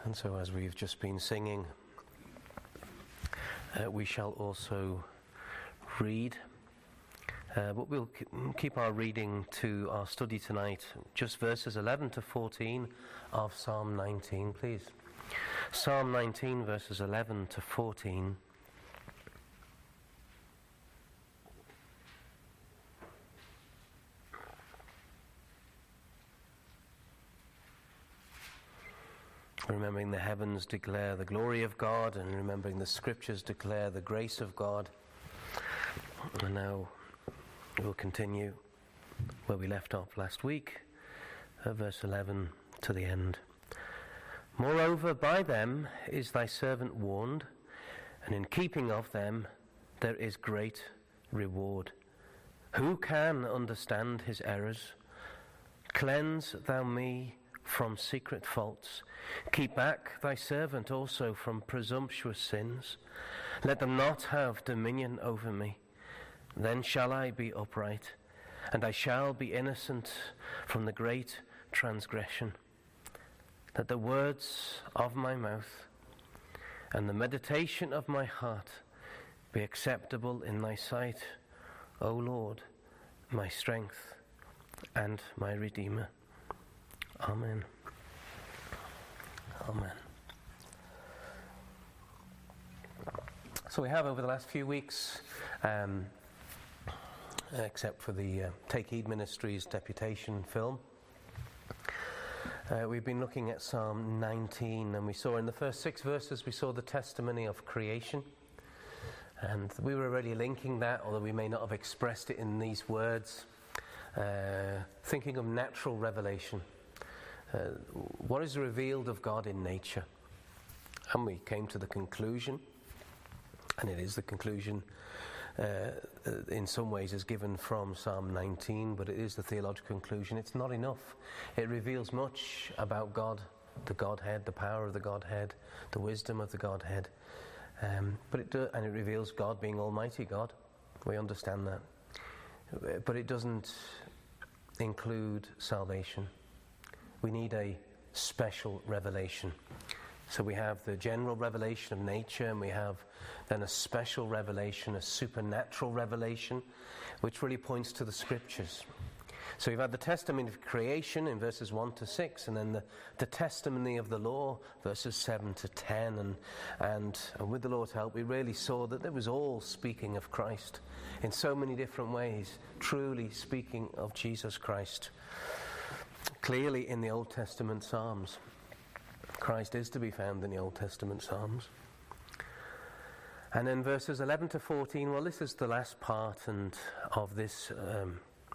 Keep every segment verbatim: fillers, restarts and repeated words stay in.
And so as we've just been singing, uh, we shall also read. Uh, but we'll keep our reading to our study tonight, just verses eleven to fourteen of Psalm nineteen, please. Psalm nineteen, verses eleven to fourteen. Remembering the heavens declare the glory of God, and remembering the scriptures declare the grace of God. And now we'll continue where we left off last week, uh, verse eleven to the end. Moreover, by them is thy servant warned, and in keeping of them there is great reward. Who can understand his errors? Cleanse thou me from secret faults. Keep back thy servant also from presumptuous sins. Let them not have dominion over me. Then shall I be upright, and I shall be innocent from the great transgression. Let the words of my mouth and the meditation of my heart be acceptable in thy sight, O Lord, my strength and my Redeemer. Amen. Amen. So we have over the last few weeks, um, except for the uh, Take Heed Ministries deputation film, uh, we've been looking at Psalm nineteen, and we saw in the first six verses, we saw the testimony of creation. And we were already linking that, although we may not have expressed it in these words, uh, thinking of natural revelation. Uh, what is revealed of God in nature? And we came to the conclusion, and it is the conclusion uh, in some ways is given from Psalm nineteen, but it is the theological conclusion. It's not enough. It reveals much about God, the Godhead, the power of the Godhead, the wisdom of the Godhead, um, but it do, and it reveals God being Almighty God. We understand that, but it doesn't include salvation. We need a special revelation. So we have the general revelation of nature, and we have then a special revelation, a supernatural revelation, which really points to the scriptures. So we've had the testimony of creation in verses one to six, and then the, the testimony of the law, verses seven to ten. And, and, and with the Lord's help, we really saw that it was all speaking of Christ in so many different ways, truly speaking of Jesus Christ. Clearly in the Old Testament Psalms, Christ is to be found in the Old Testament Psalms. And then verses eleven to fourteen, well, this is the last part and of this um,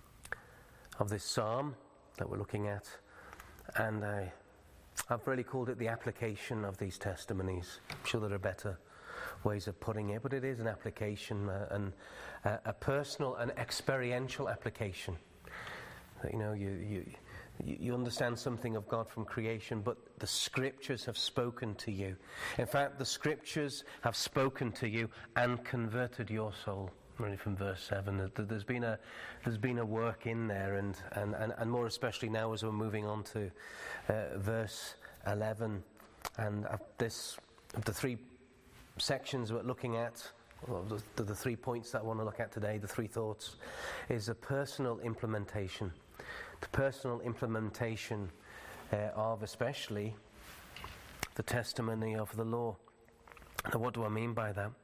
of this psalm that we're looking at, and I, I've really called it the application of these testimonies. I'm sure there are better ways of putting it, but it is an application, uh, and uh, a personal and experiential application. You know, you you. You understand something of God from creation, but the scriptures have spoken to you. In fact, the scriptures have spoken to you and converted your soul. Really, from verse seven, there's been a there's been a work in there, and and, and, and more especially now as we're moving on to uh, verse eleven, and uh, this of the three sections we're looking at. Well, the, the three points that I want to look at today, the three thoughts, is a personal implementation. The personal implementation uh, of especially the testimony of the law. Now, what do I mean by that?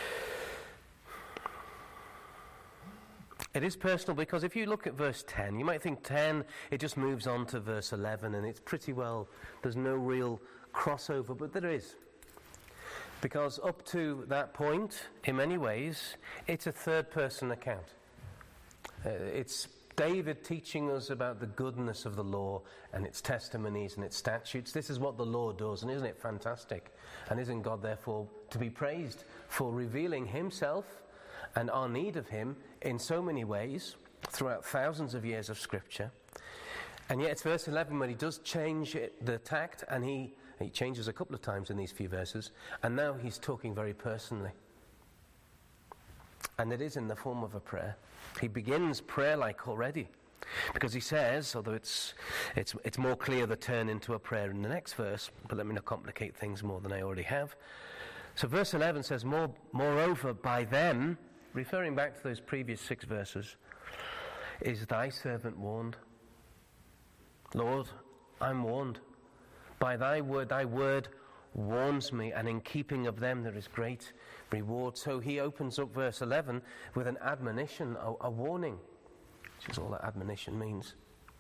It is personal because if you look at verse ten, you might think ten, it just moves on to verse eleven, and it's pretty well, there's no real crossover, but there is. Because up to that point, in many ways, it's a third-person account. Uh, it's David teaching us about the goodness of the law and its testimonies and its statutes. This is what the law does, and isn't it fantastic? And isn't God therefore to be praised for revealing himself and our need of him in so many ways throughout thousands of years of scripture? And yet it's verse eleven when he does change it, the tact, and he, he changes a couple of times in these few verses, and now he's talking very personally. And it is in the form of a prayer. He begins prayer-like already. Because he says, although it's, it's, it's more clear the turn into a prayer in the next verse, but let me not complicate things more than I already have. So verse eleven says, More, moreover, by them, referring back to those previous six verses, is thy servant warned. Lord, I'm warned. By thy word, thy word warns me, and in keeping of them there is great reward. So he opens up verse eleven with an admonition, a, a warning, which is all that admonition means.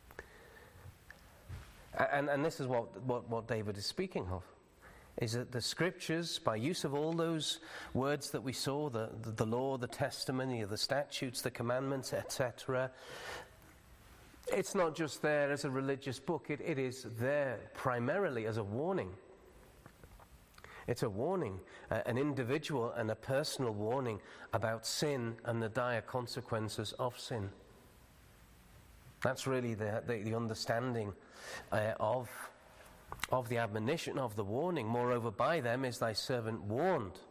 And, and this is what, what, what David is speaking of, is that the scriptures, by use of all those words that we saw, the, the, the law, the testimony, the statutes, the commandments, et cetera, it's not just there as a religious book, it, it is there primarily as a warning. It's a warning, uh, an individual and a personal warning about sin and the dire consequences of sin. That's really the, the, the understanding uh, of, of the admonition, of the warning. Moreover, by them is thy servant warned.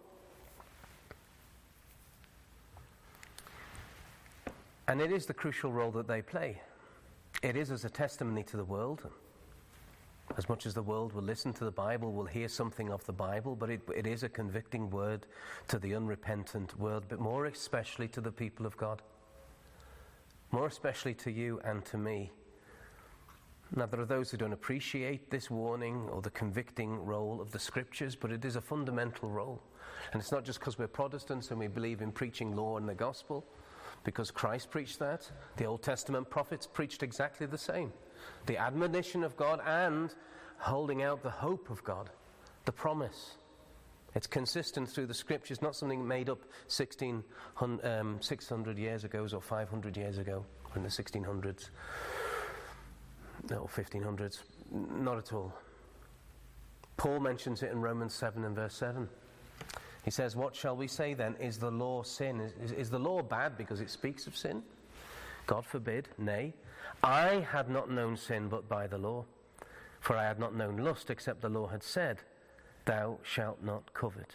And it is the crucial role that they play. It is as a testimony to the world. As much as the world will listen to the Bible, will hear something of the Bible, but it, it is a convicting word to the unrepentant world, but more especially to the people of God. More especially to you and to me. Now, there are those who don't appreciate this warning or the convicting role of the Scriptures, but it is a fundamental role. And it's not just because we're Protestants and we believe in preaching law and the gospel, because Christ preached that. The Old Testament prophets preached exactly the same. The admonition of God and holding out the hope of God, the promise. It's consistent through the Scriptures, not something made up sixteen, um, six hundred years ago or five hundred years ago, or in the sixteen hundreds, no, fifteen hundreds, not at all. Paul mentions it in Romans seven and verse seven. He says, what shall we say then? Is the law sin? Is, is, is the law bad because it speaks of sin? God forbid, nay. I had not known sin but by the law, for I had not known lust except the law had said, thou shalt not covet.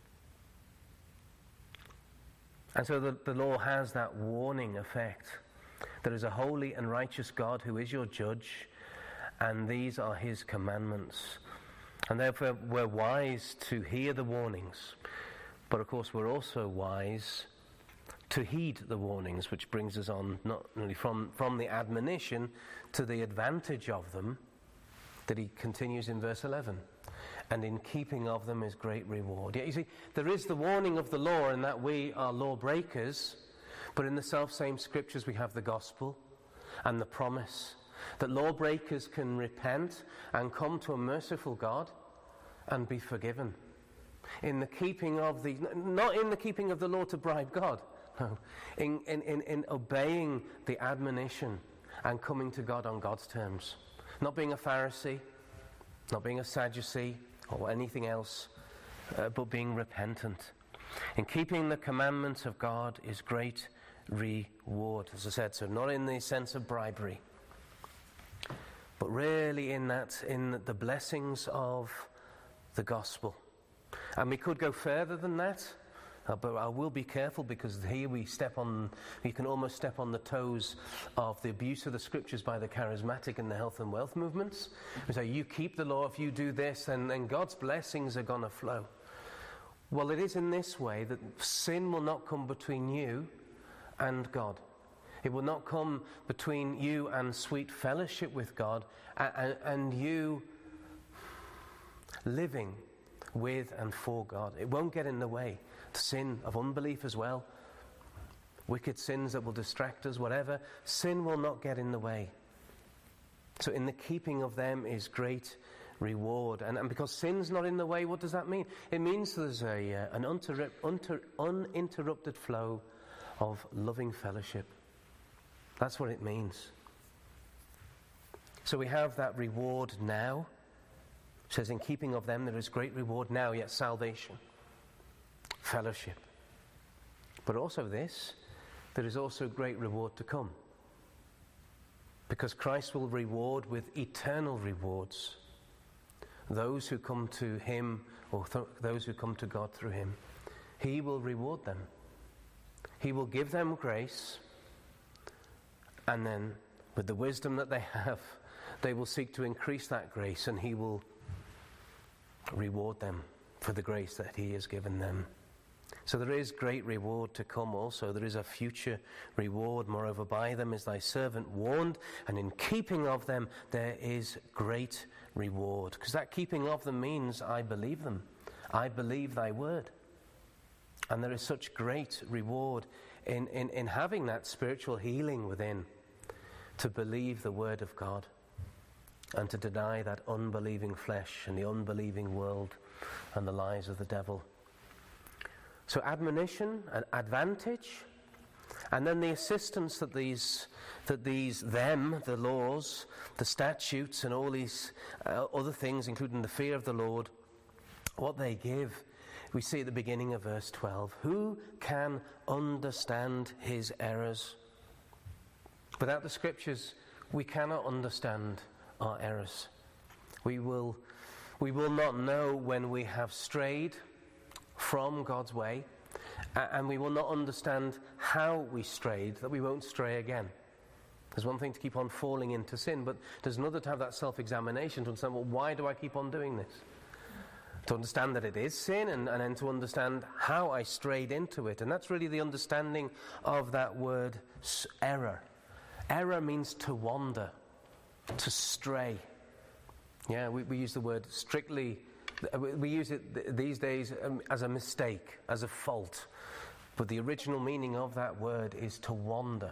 And so the, the law has that warning effect. There is a holy and righteous God who is your judge, and these are his commandments. And therefore we're wise to hear the warnings, but of course we're also wise to heed the warnings, which brings us on not only from, from the admonition to the advantage of them, that he continues in verse eleven. And in keeping of them is great reward. Yet you see, there is the warning of the law in that we are lawbreakers, but in the self-same Scriptures we have the gospel and the promise that lawbreakers can repent and come to a merciful God and be forgiven. In the keeping of the, not in the keeping of the law to bribe God, no, in, in, in, in obeying the admonition and coming to God on God's terms. Not being a Pharisee, not being a Sadducee or anything else, uh, but being repentant. In keeping the commandments of God is great reward, as I said, so not in the sense of bribery, but really in that, in the blessings of the gospel. And we could go further than that, uh, but I will be careful, because here we step on, we can almost step on the toes of the abuse of the Scriptures by the charismatic and the health and wealth movements. We say, you keep the law, if you do this, and, and God's blessings are going to flow. Well, it is in this way that sin will not come between you and God. It will not come between you and sweet fellowship with God and, and you living with and for God. It won't get in the way. Sin of unbelief as well, wicked sins that will distract us, whatever, sin will not get in the way. So in the keeping of them is great reward. And, and because sin's not in the way, what does that mean? It means there's a, uh, an unter- unter- uninterrupted flow of loving fellowship. That's what it means. So we have that reward now. It says, in keeping of them there is great reward now, yet salvation, fellowship. But also this, there is also great reward to come. Because Christ will reward with eternal rewards those who come to him, or th- those who come to God through him. He will reward them. He will give them grace, and then with the wisdom that they have, they will seek to increase that grace, and he will reward them for the grace that he has given them. So there is great reward to come also. There is a future reward. Moreover, by them is thy servant warned, and in keeping of them there is great reward. Because that keeping of them means I believe them. I believe thy word. And there is such great reward in, in, in having that spiritual healing within, to believe the word of God and to deny that unbelieving flesh and the unbelieving world and the lies of the devil. So admonition, an advantage, and then the assistance that these, that these them, the laws, the statutes, and all these uh, other things, including the fear of the Lord, what they give, we see at the beginning of verse twelve. Who can understand his errors? Without the scriptures, we cannot understand our errors. We will, we will not know when we have strayed from God's way, and we will not understand how we strayed, that we won't stray again. There's one thing to keep on falling into sin, but there's another to have that self-examination, to understand, well, why do I keep on doing this? To understand that it is sin, and, and then to understand how I strayed into it. And that's really the understanding of that word error. Error means to wander, to stray. Yeah, we, we use the word strictly. We use it these days as a mistake, as a fault. But the original meaning of that word is to wander.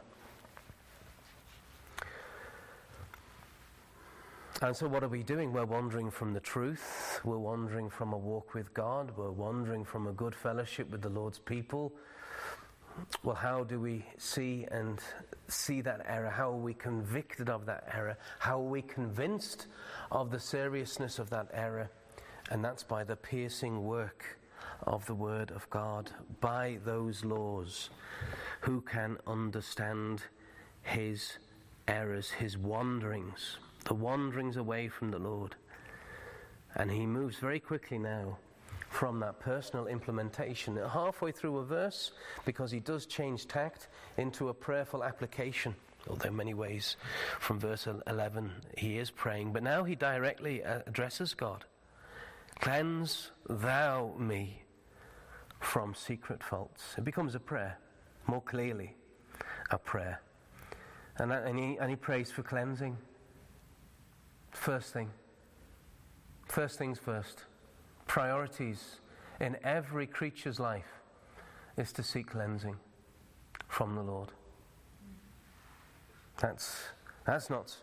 And so what are we doing? We're wandering from the truth. We're wandering from a walk with God. We're wandering from a good fellowship with the Lord's people. Well, how do we see and see that error? How are we convicted of that error? How are we convinced of the seriousness of that error? And that's by the piercing work of the Word of God, by those laws. Who can understand his errors, his wanderings, the wanderings away from the Lord? And he moves very quickly now from that personal implementation, halfway through a verse, because he does change tact into a prayerful application. Well, there are many ways from verse eleven he is praying, but now he directly addresses God. Cleanse thou me from secret faults. It becomes a prayer, more clearly a prayer. And, and, he, and he prays for cleansing. First thing. First things first. Priorities in every creature's life is to seek cleansing from the Lord. That's, that's not...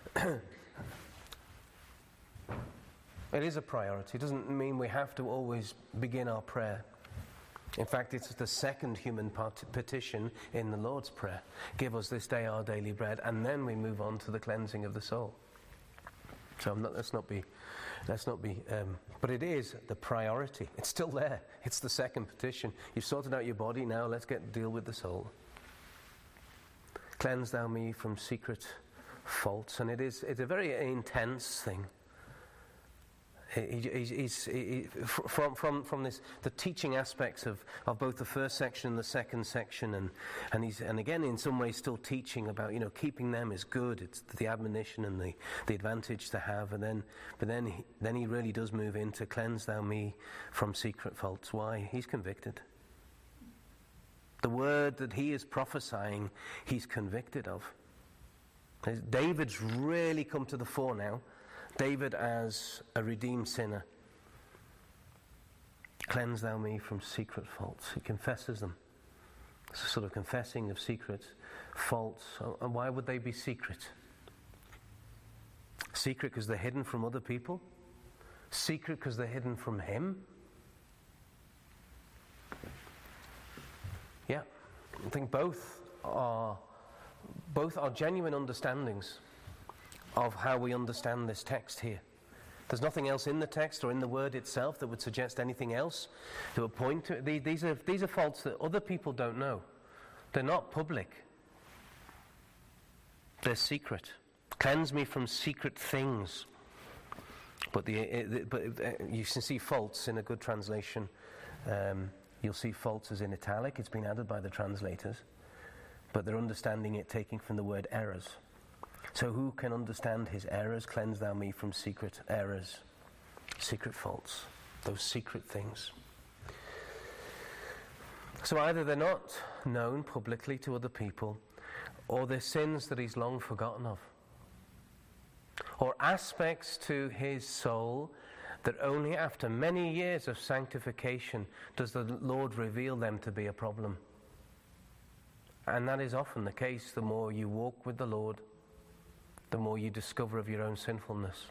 It is a priority. It doesn't mean we have to always begin our prayer. In fact, it's the second human part- petition in the Lord's Prayer. Give us this day our daily bread, and then we move on to the cleansing of the soul. So I'm not, let's not be, let's not be. Um, but it is the priority. It's still there. It's the second petition. You've sorted out your body. Now let's get deal with the soul. Cleanse thou me from secret faults, and it is. It's a very intense thing. He, he's, he's, he, from from from this the teaching aspects of, of both the first section and the second section, and and he's and again in some ways still teaching about, you know, keeping them is good. It's the admonition and the, the advantage to have, and then but then he, then he really does move into cleanse thou me from secret faults. Why? He's convicted. The word that he is prophesying, he's convicted of. David's really come to the fore now. David as a redeemed sinner. Cleanse thou me from secret faults. He confesses them. It's a sort of confessing of secret faults. And why would they be secret? Secret because they're hidden from other people? Secret because they're hidden from him? Yeah, I think both are both are genuine understandings of how we understand this text here. There's nothing else in the text or in the word itself that would suggest anything else that would point to it. These are, these are faults that other people don't know. They're not public. They're secret. Cleanse me from secret things. But, the, it, but you can see faults in a good translation. Um, you'll see faults as in italic. It's been added by the translators. But they're understanding it taking from the word errors. So who can understand his errors? Cleanse thou me from secret errors, secret faults, those secret things. So either they're not known publicly to other people, or they're sins that he's long forgotten of, or aspects to his soul that only after many years of sanctification does the Lord reveal them to be a problem. And that is often the case. The more you walk with the Lord, the more you discover of your own sinfulness.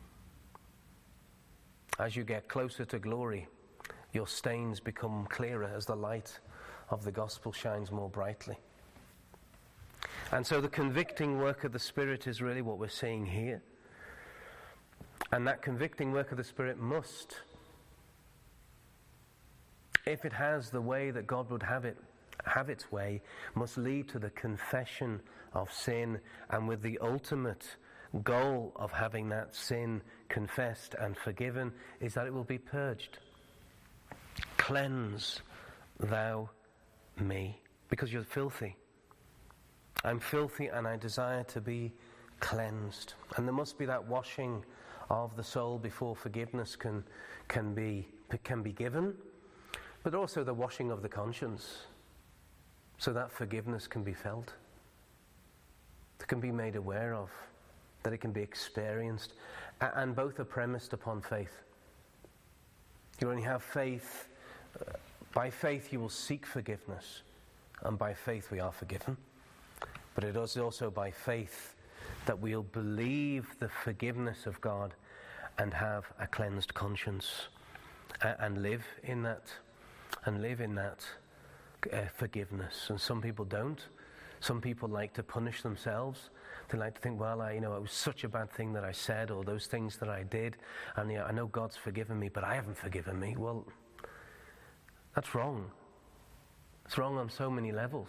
As you get closer to glory, your stains become clearer as the light of the gospel shines more brightly. And so the convicting work of the Spirit is really what we're seeing here. And that convicting work of the Spirit must, if it has the way that God would have it, have its way, must lead to the confession of sin, and with the ultimate goal of having that sin confessed and forgiven is that it will be purged. Cleanse thou me, because you're filthy. I'm filthy and I desire to be cleansed. And there must be that washing of the soul before forgiveness can can be can be given, but also the washing of the conscience, so that forgiveness can be felt, it can be made aware of, that it can be experienced, and both are premised upon faith. You only have faith. Uh, by faith you will seek forgiveness, and by faith we are forgiven. But it is also by faith that we'll believe the forgiveness of God and have a cleansed conscience, uh, and live in that, and live in that uh, forgiveness. And some people don't. Some people like to punish themselves. They like to think, well, I, you know, it was such a bad thing that I said, or those things that I did, and yeah, I know God's forgiven me, but I haven't forgiven me. Well, that's wrong. It's wrong on so many levels.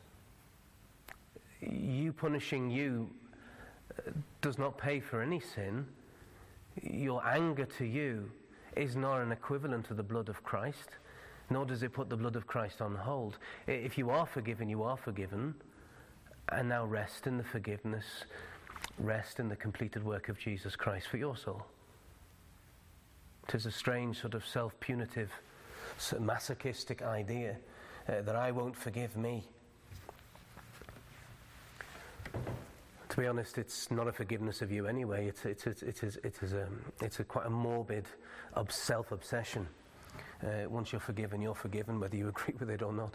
You punishing you does not pay for any sin. Your anger to you is not an equivalent to the blood of Christ, nor does it put the blood of Christ on hold. If you are forgiven, you are forgiven, and now rest in the forgiveness, rest in the completed work of Jesus Christ for your soul. It is a strange sort of self-punitive, masochistic idea uh, that I won't forgive me. To be honest, it's not a forgiveness of you anyway. It's it's it's it is it is a it's a quite a morbid self-obsession. Uh, once you're forgiven, you're forgiven, whether you agree with it or not.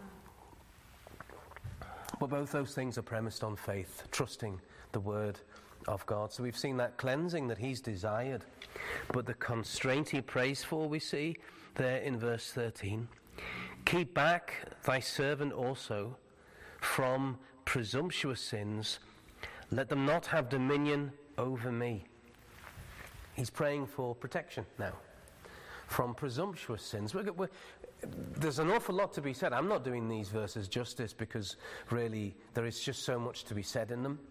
But both those things are premised on faith, trusting the word of God. So we've seen that cleansing that he's desired, but the constraint he prays for, we see there in verse thirteen. Keep back thy servant also from presumptuous sins. Let them not have dominion over me. He's praying for protection now from presumptuous sins. We're, we're, there's an awful lot to be said. I'm not doing these verses justice because really there is just so much to be said in them.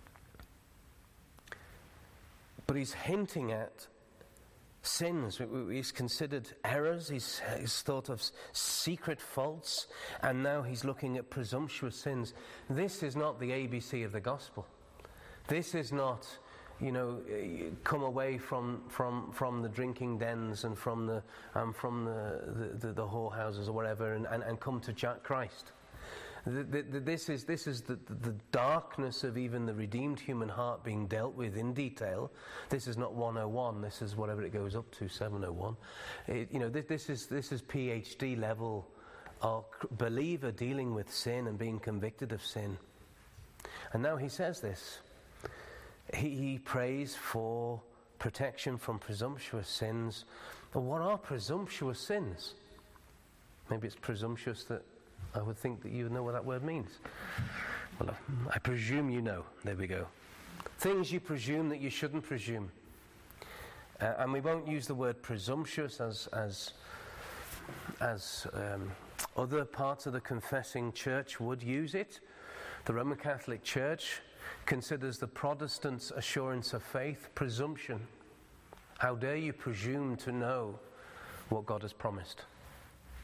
But he's hinting at sins. He's considered errors. He's, he's thought of secret faults. And now he's looking at presumptuous sins. This is not the A B C of the gospel. This is not, you know, come away from from, from the drinking dens and from the um, from the, the, the, the whorehouses or whatever and, and, and come to Christ. The, the, the, this is this is the, the darkness of even the redeemed human heart being dealt with in detail. This is not one oh one. This is whatever it goes up to, seven oh one. It, you know, this, this is this is PhD level of believer dealing with sin and being convicted of sin. And now he says this. He, he prays for protection from presumptuous sins. But what are presumptuous sins? Maybe it's presumptuous that I would think that you know what that word means. Well, I presume you know. There we go. Things you presume that you shouldn't presume. Uh, and we won't use the word presumptuous as as as um, other parts of the confessing church would use it. The Roman Catholic Church considers the Protestants' assurance of faith presumption. How dare you presume to know what God has promised?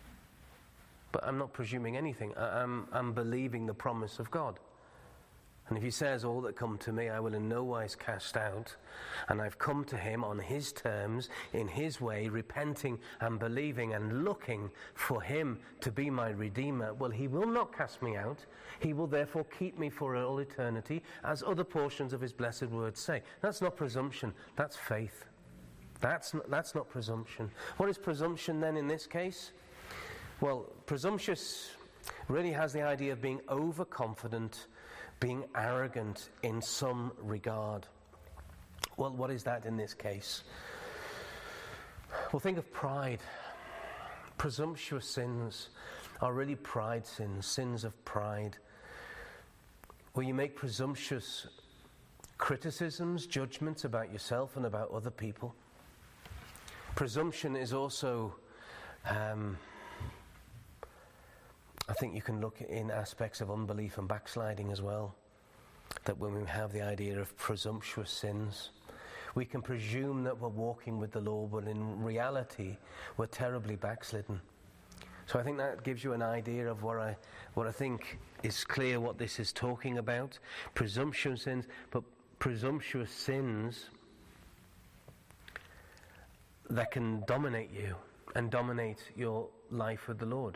But I'm not presuming anything. I, I'm, I'm believing the promise of God. And if he says, all that come to me I will in no wise cast out, and I've come to him on his terms, in his way, repenting and believing and looking for him to be my Redeemer, well, he will not cast me out. He will therefore keep me for all eternity, as other portions of his blessed word say. That's not presumption, that's faith. That's not, that's not presumption. What is presumption then in this case? Well, presumptuous really has the idea of being overconfident, being arrogant in some regard. Well, what is that in this case? Well, think of pride. Presumptuous sins are really pride sins, sins of pride, where you make presumptuous criticisms, judgments about yourself and about other people. Presumption is also, um, I think you can look in aspects of unbelief and backsliding as well. That when we have the idea of presumptuous sins, we can presume that we're walking with the Lord, but in reality, we're terribly backslidden. So I think that gives you an idea of what I, what I think is clear what this is talking about. Presumptuous sins, but presumptuous sins that can dominate you and dominate your life with the Lord.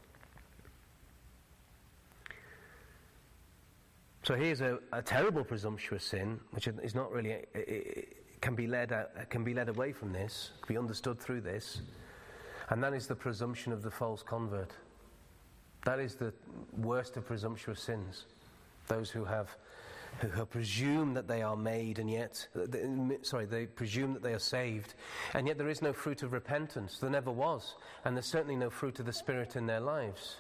So here's a, a terrible presumptuous sin, which is not really, it, it can be led out, can be led away from this, can be understood through this, and that is the presumption of the false convert. That is the worst of presumptuous sins. Those who have, who have presumed that they are made, and yet, sorry, they presume that they are saved, and yet there is no fruit of repentance. There never was, and there's certainly no fruit of the Spirit in their lives.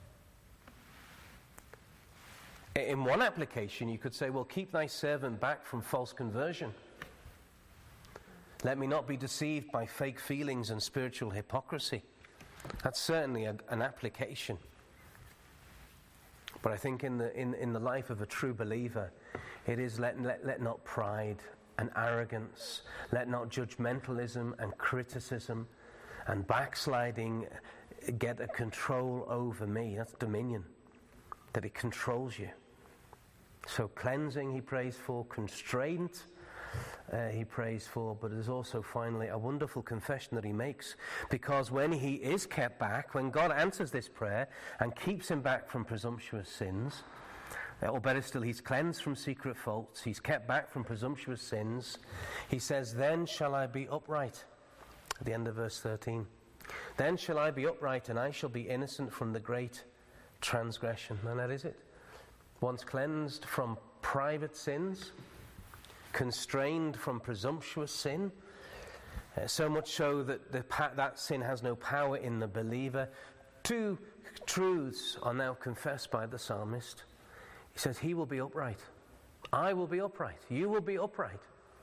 In one application, you could say, well, keep thy servant back from false conversion. Let me not be deceived by fake feelings and spiritual hypocrisy. That's certainly a, an application. But I think in the in, in the life of a true believer, it is let, let, let not pride and arrogance, let not judgmentalism and criticism and backsliding get a control over me. That's dominion, that it controls you. So cleansing he prays for, constraint uh, he prays for, but there's also finally a wonderful confession that he makes, because when he is kept back, when God answers this prayer and keeps him back from presumptuous sins, uh, or better still, he's cleansed from secret faults, he's kept back from presumptuous sins, he says, then shall I be upright, at the end of verse thirteen. Then shall I be upright, and I shall be innocent from the great transgression. And that is it. Once cleansed from private sins, constrained from presumptuous sin, uh, so much so that the pa- that sin has no power in the believer. Two truths are now confessed by the psalmist. He says, he will be upright. I will be upright. You will be upright.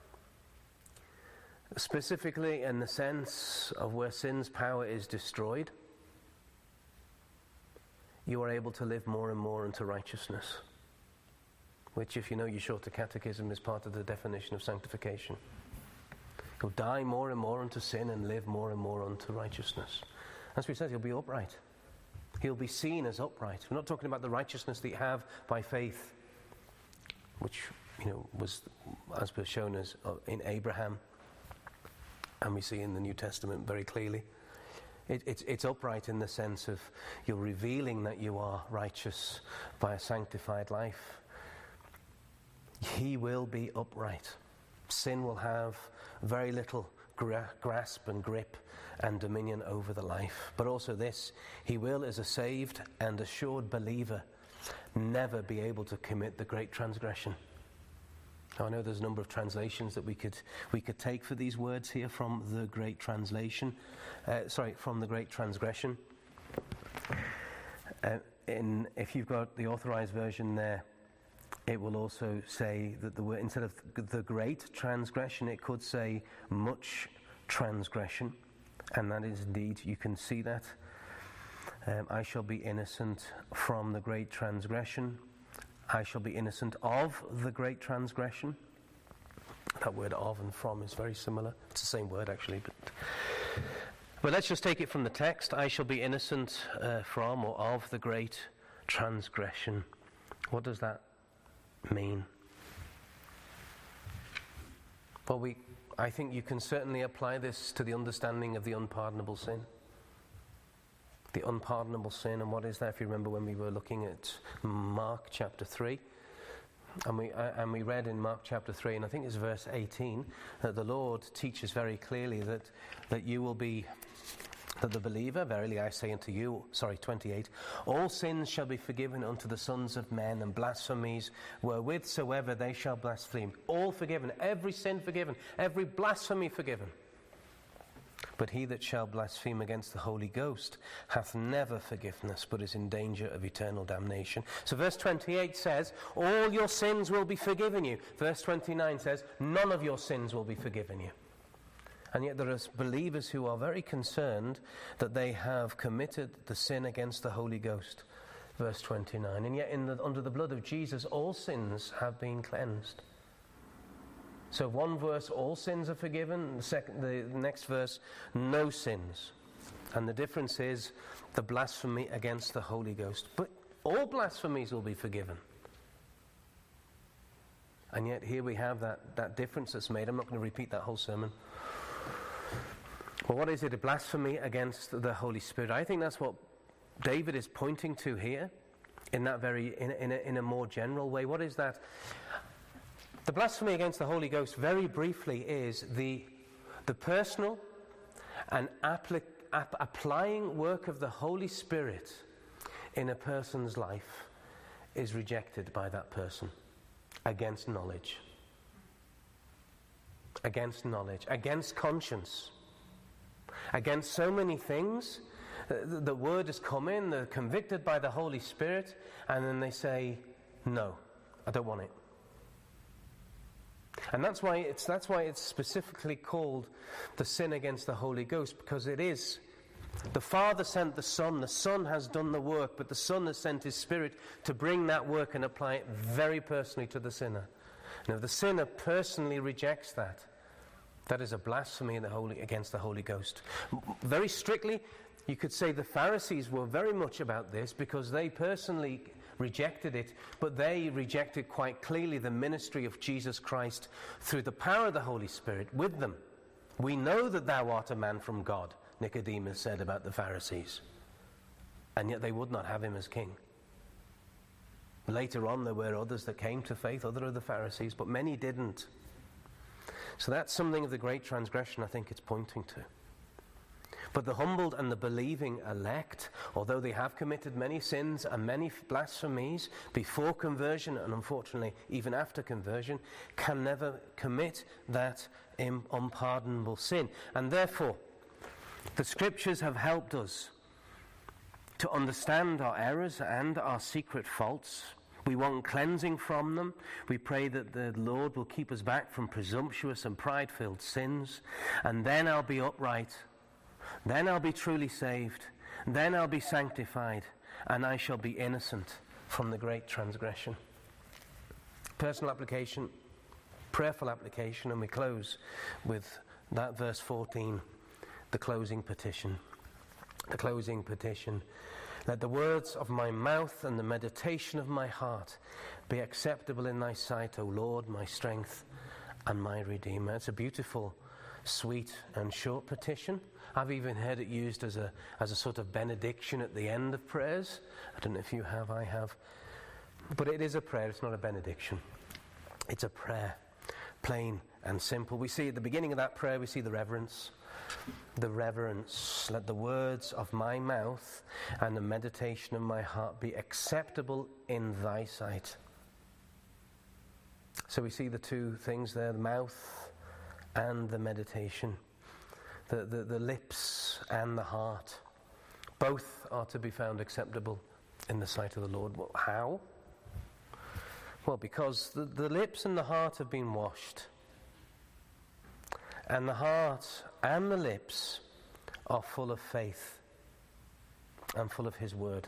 Specifically in the sense of where sin's power is destroyed, you are able to live more and more into righteousness, which, if you know your shorter catechism, is part of the definition of sanctification. You'll die more and more unto sin and live more and more unto righteousness. As we said, he'll be upright. He'll be seen as upright. We're not talking about the righteousness that you have by faith, which, you know, was, as was shown as uh, in Abraham, and we see in the New Testament very clearly. It, it's, it's upright in the sense of you're revealing that you are righteous by a sanctified life. He will be upright. Sin will have very little gra- grasp and grip and dominion over the life. But also this, he will, as a saved and assured believer, never be able to commit the great transgression. Now, I know there's a number of translations that we could we could take for these words here from the Great Translation. Uh, sorry, from the Great Transgression. Uh, in if you've got the Authorized Version there, it will also say that the word, instead of the great transgression, it could say much transgression, and that is indeed, you can see that. Um, I shall be innocent from the great transgression. I shall be innocent of the great transgression. That word of and from is very similar. It's the same word, actually. But, but let's just take it from the text. I shall be innocent uh, from or of the great transgression. What does that mean? Well, we, I think you can certainly apply this to the understanding of the unpardonable sin. The unpardonable sin, and what is that? If you remember when we were looking at Mark chapter three, and we uh, and we read in Mark chapter three, and I think it's verse eighteen, that the Lord teaches very clearly that that you will be, that the believer, verily I say unto you, sorry, twenty-eight, all sins shall be forgiven unto the sons of men, and blasphemies wherewithsoever they shall blaspheme. All forgiven, every sin forgiven, every blasphemy forgiven. But he that shall blaspheme against the Holy Ghost hath never forgiveness, but is in danger of eternal damnation. So verse twenty-eight says, all your sins will be forgiven you. Verse twenty-nine says, none of your sins will be forgiven you. And yet there are believers who are very concerned that they have committed the sin against the Holy Ghost. Verse twenty-nine. And yet in the, under the blood of Jesus, all sins have been cleansed. So one verse, all sins are forgiven. The, second, the next verse, no sins. And the difference is the blasphemy against the Holy Ghost. But all blasphemies will be forgiven. And yet here we have that, that difference that's made. I'm not going to repeat that whole sermon. Well, what is it? A blasphemy against the Holy Spirit. I think that's what David is pointing to here in that very, in, in, a, in a more general way. What is that? The blasphemy against the Holy Ghost, very briefly, is the, the personal and appli- ap- applying work of the Holy Spirit in a person's life is rejected by that person against knowledge. Against knowledge, against conscience, against so many things. The, the word has come in, they're convicted by the Holy Spirit, and then they say, no, I don't want it. And that's why it's that's why it's specifically called the sin against the Holy Ghost, because it is the Father sent the Son, the Son has done the work, but the Son has sent His Spirit to bring that work and apply it very personally to the sinner. And if the sinner personally rejects that, that is a blasphemy in the Holy, against the Holy Ghost. Very strictly, you could say the Pharisees were very much about this because they personally rejected it, but they rejected quite clearly the ministry of Jesus Christ through the power of the Holy Spirit with them. We know that thou art a man from God, Nicodemus said about the Pharisees, and yet they would not have him as king. Later on there were others that came to faith, other of the Pharisees, but many didn't. So that's something of the great transgression I think it's pointing to. But the humbled and the believing elect, although they have committed many sins and many blasphemies before conversion, and unfortunately even after conversion, can never commit that unpardonable sin. And therefore, the Scriptures have helped us to understand our errors and our secret faults. We want cleansing from them. We pray that the Lord will keep us back from presumptuous and pride-filled sins. And then I'll be upright. Then I'll be truly saved. Then I'll be sanctified. And I shall be innocent from the great transgression. Personal application, prayerful application, and we close with that verse fourteen, the closing petition. The closing petition. Let the words of my mouth and the meditation of my heart be acceptable in thy sight, O Lord, my strength and my Redeemer. It's a beautiful, sweet and short petition. I've even heard it used as a as a sort of benediction at the end of prayers. I don't know if you have, I have. But it is a prayer, it's not a benediction. It's a prayer, plain and simple. We see at the beginning of that prayer, we see the reverence. The reverence. Let the words of my mouth and the meditation of my heart be acceptable in thy sight. So we see the two things there, the mouth and the meditation. The, the, the lips and the heart. Both are to be found acceptable in the sight of the Lord. Well, how? Well, because the, the lips and the heart have been washed. And the heart and the lips are full of faith and full of His word.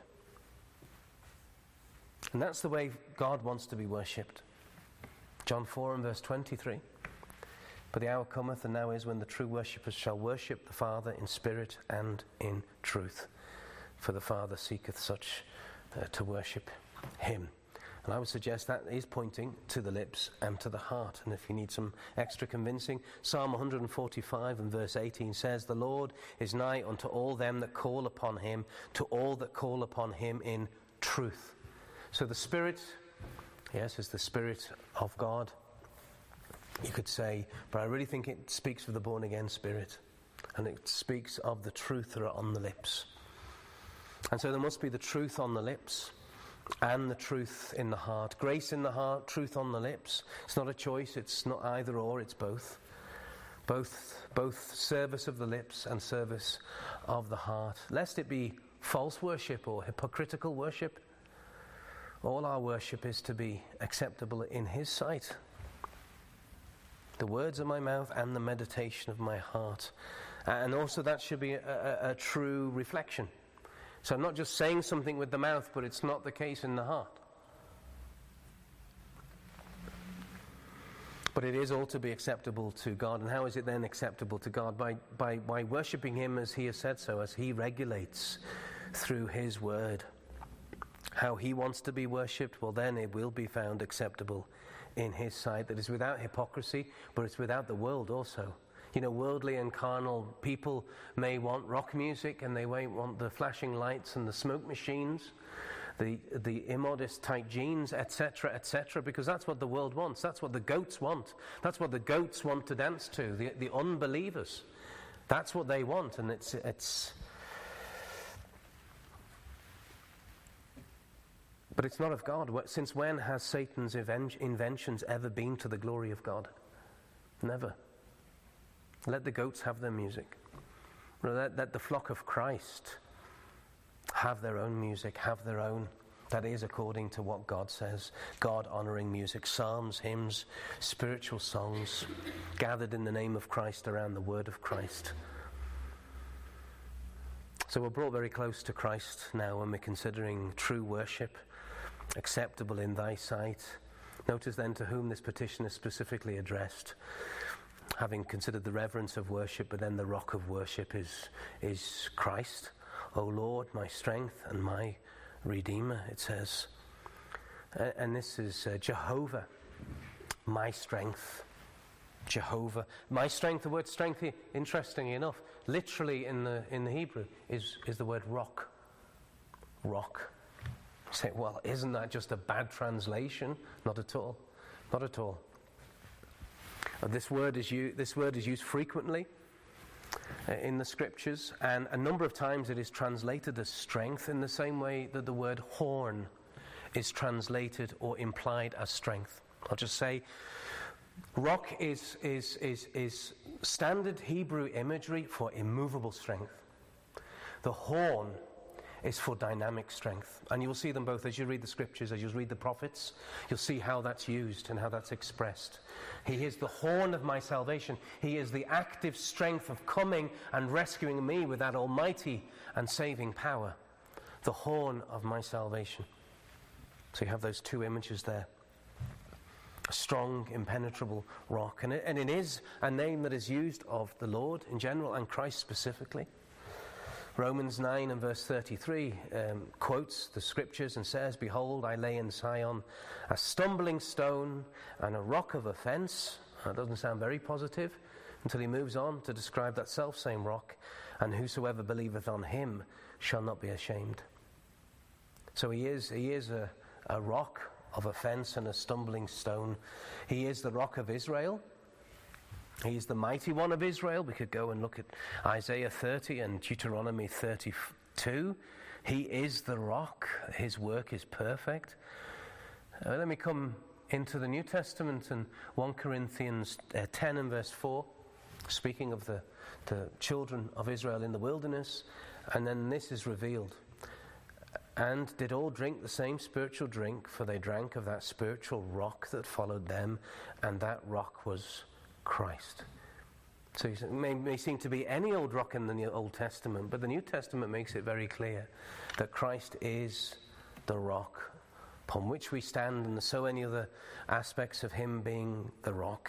And that's the way God wants to be worshipped. John four and verse twenty-three. But the hour cometh, and now is, when the true worshippers shall worship the Father in spirit and in truth. For the Father seeketh such uh, to worship Him. And I would suggest that is pointing to the lips and to the heart. And if you need some extra convincing, Psalm one forty-five and verse eighteen says, "The Lord is nigh unto all them that call upon him, to all that call upon him in truth." So the Spirit, yes, is the Spirit of God. You could say, but I really think it speaks of the born-again spirit. And it speaks of the truth that are on the lips. And so there must be the truth on the lips and the truth in the heart. Grace in the heart, truth on the lips. It's not a choice, it's not either or, it's both. Both, both service of the lips and service of the heart. Lest it be false worship or hypocritical worship. All our worship is to be acceptable in his sight. The words of my mouth and the meditation of my heart. And also that should be a, a, a true reflection. So I'm not just saying something with the mouth, but it's not the case in the heart. But it is all to be acceptable to God. And how is it then acceptable to God? By, by, by worshipping him as he has said so, as he regulates through his word. How he wants to be worshipped, well then it will be found acceptable in his sight. That is without hypocrisy, but it's without the world also. You know, worldly and carnal people may want rock music, and they may want the flashing lights and the smoke machines, the the immodest tight jeans, et cetera, et cetera, because that's what the world wants. That's what the goats want. That's what the goats want to dance to, the, the unbelievers. That's what they want, and it's it's... But it's not of God. Since when has Satan's inventions ever been to the glory of God? Never. Let the goats have their music. Let, let the flock of Christ have their own music, have their own, that is according to what God says, God-honoring music, psalms, hymns, spiritual songs, gathered in the name of Christ around the word of Christ. So we're brought very close to Christ now when we're considering true worship, acceptable in thy sight. Notice then to whom this petition is specifically addressed. Having considered the reverence of worship, but then the rock of worship is, is Christ. O Lord, my strength and my Redeemer, it says. Uh, and this is uh, Jehovah, my strength. Jehovah. My strength, the word strength, interestingly enough, literally in the in the Hebrew, is, is the word rock. Rock. You say, well, isn't that just a bad translation? Not at all. Not at all. This word is u- this word is used frequently uh, in the scriptures, and a number of times it is translated as strength in the same way that the word horn is translated or implied as strength. I'll just say, rock is is is is standard Hebrew imagery for immovable strength. The horn is for dynamic strength. And you'll see them both as you read the scriptures, as you read the prophets. You'll see how that's used and how that's expressed. He is the horn of my salvation. He is the active strength of coming and rescuing me with that almighty and saving power. The horn of my salvation. So you have those two images there. A strong, impenetrable rock. And it, and it is a name that is used of the Lord in general and Christ specifically. Romans nine and verse thirty-three um, quotes the scriptures and says, "Behold, I lay in Sion a stumbling stone and a rock of offense." That doesn't sound very positive until he moves on to describe that self-same rock. "And whosoever believeth on him shall not be ashamed." So he is, he is a, a rock of offense and a stumbling stone. He is the rock of Israel. He's the mighty one of Israel. We could go and look at Isaiah thirty and Deuteronomy thirty-two. He is the rock. His work is perfect. Uh, let me come into the New Testament and First Corinthians uh, ten and verse four, speaking of the, the children of Israel in the wilderness. And then this is revealed. "And did all drink the same spiritual drink, for they drank of that spiritual rock that followed them, and that rock was Christ." So it may, may seem to be any old rock in the Old Testament, but the New Testament makes it very clear that Christ is the rock upon which we stand, and so many other aspects of him being the rock.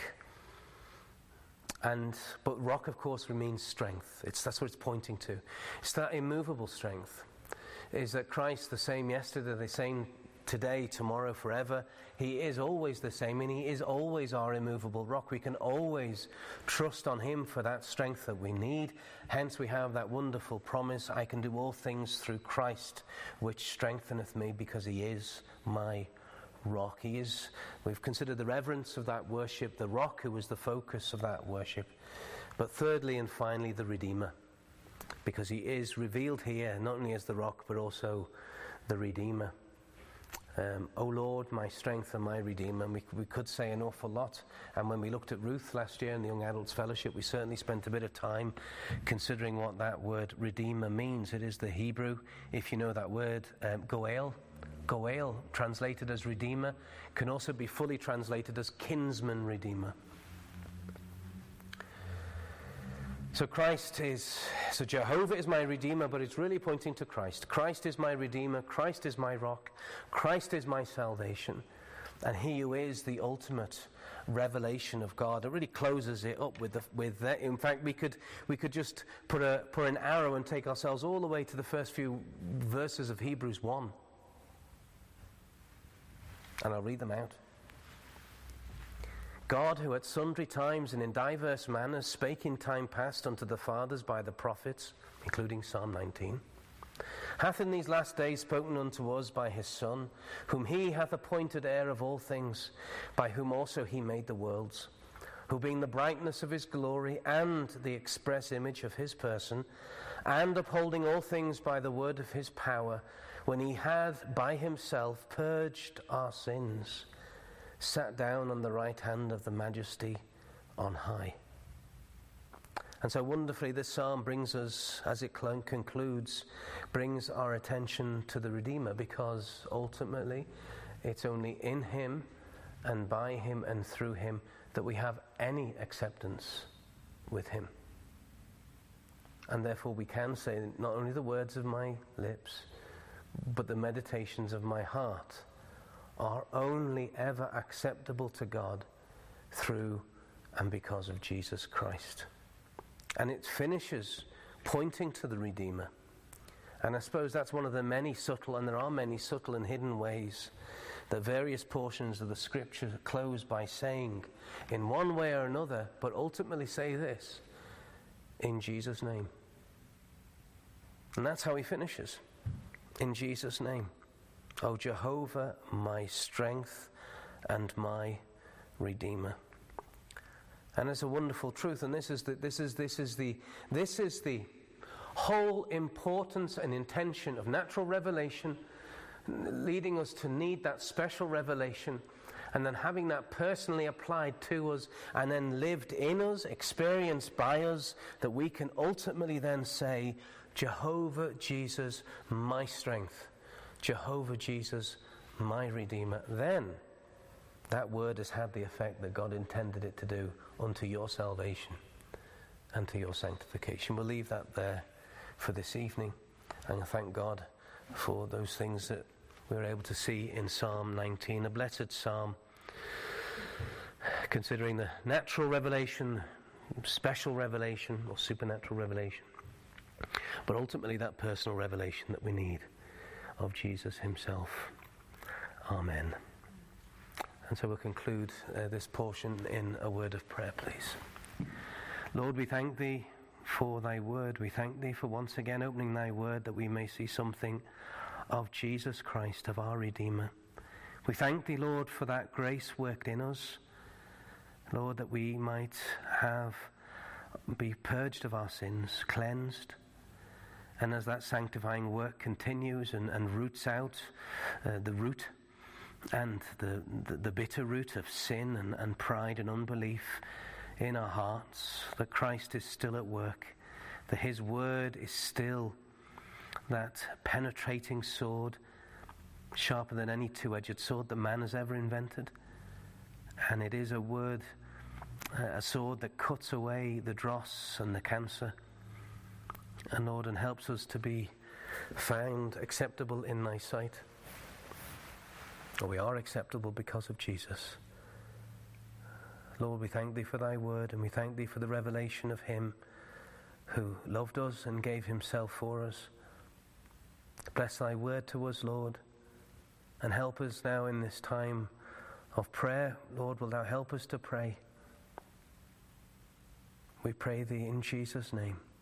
And but rock, of course, means strength. It's that's what it's pointing to. It's that immovable strength. Is that Christ the same yesterday, the same today, tomorrow, forever. He is always the same, and he is always our immovable rock. We can always trust on him for that strength that we need. Hence we have that wonderful promise, I can do all things through Christ, which strengtheneth me, because he is my rock. He is, we've considered the reverence of that worship, the rock who was the focus of that worship. But thirdly and finally, the Redeemer, because he is revealed here not only as the rock but also the Redeemer. Um, O Lord, my strength and my Redeemer. And we, we could say an awful lot. And when we looked at Ruth last year in the Young Adults Fellowship, we certainly spent a bit of time considering what that word Redeemer means. It is the Hebrew, if you know that word, um, Goel. Goel, translated as Redeemer, can also be fully translated as kinsman Redeemer. So Christ is, so Jehovah is my Redeemer, but it's really pointing to Christ. Christ is my Redeemer, Christ is my rock, Christ is my salvation, and he who is the ultimate revelation of God. It really closes it up with the, with that. In fact, we could we could just put a put an arrow and take ourselves all the way to the first few verses of Hebrews one. And I'll read them out. God, who at sundry times and in diverse manners spake in time past unto the fathers by the prophets, including Psalm nineteen, hath in these last days spoken unto us by his Son, whom he hath appointed heir of all things, by whom also he made the worlds, who being the brightness of his glory and the express image of his person, and upholding all things by the word of his power, when he hath by himself purged our sins, sat down on the right hand of the majesty on high. And so wonderfully this psalm brings us, as it cl- concludes, brings our attention to the Redeemer, because ultimately it's only in him and by him and through him that we have any acceptance with him. And therefore we can say not only the words of my lips, but the meditations of my heart are only ever acceptable to God through and because of Jesus Christ. And it finishes pointing to the Redeemer. And I suppose that's one of the many subtle, and there are many subtle and hidden ways that various portions of the Scripture close by saying, in one way or another, but ultimately say this, in Jesus' name. And that's how he finishes. In Jesus' name. O Jehovah, my strength and my Redeemer. And it's a wonderful truth, and this is the this is this is the this is the whole importance and intention of natural revelation, leading us to need that special revelation, and then having that personally applied to us and then lived in us, experienced by us, that we can ultimately then say, Jehovah Jesus, my strength. Jehovah Jesus, my Redeemer. Then that word has had the effect that God intended it to do unto your salvation and to your sanctification. We'll leave that there for this evening, and I thank God for those things that we were able to see in Psalm nineteen, a blessed psalm, considering the natural revelation, special revelation, or supernatural revelation, but ultimately that personal revelation that we need of Jesus himself. Amen. And so we'll conclude uh, this portion in a word of prayer, please. Lord, we thank thee for thy word. We thank thee for once again opening thy word, that we may see something of Jesus Christ, of our Redeemer. We thank thee, Lord, for that grace worked in us, Lord, that we might have be purged of our sins, cleansed. And as that sanctifying work continues and, and roots out uh, the root and the, the, the bitter root of sin and, and pride and unbelief in our hearts, that Christ is still at work, that his word is still that penetrating sword, sharper than any two-edged sword that man has ever invented. And it is a word, a sword that cuts away the dross and the cancer. And Lord, and helps us to be found acceptable in thy sight. We are acceptable because of Jesus. Lord, we thank thee for thy word, and we thank thee for the revelation of him who loved us and gave himself for us. Bless thy word to us, Lord, And help us now in this time of prayer. Lord, will thou help us to pray? We pray thee in Jesus' name.